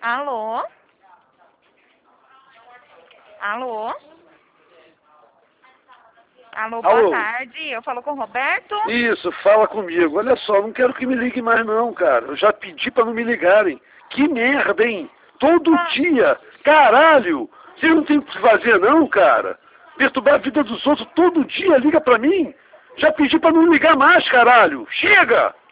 Alô? Alô? Alô, boa Alô? tarde. Eu falo com o Roberto? Isso, fala comigo. Olha só, não quero que me ligue mais não, cara. Eu já pedi pra não me ligarem. Que merda, hein? Todo dia. Caralho! Vocês não tem o que fazer não, cara? Perturbar a vida dos outros todo dia, liga pra mim? Já pedi pra não ligar mais, caralho. Chega!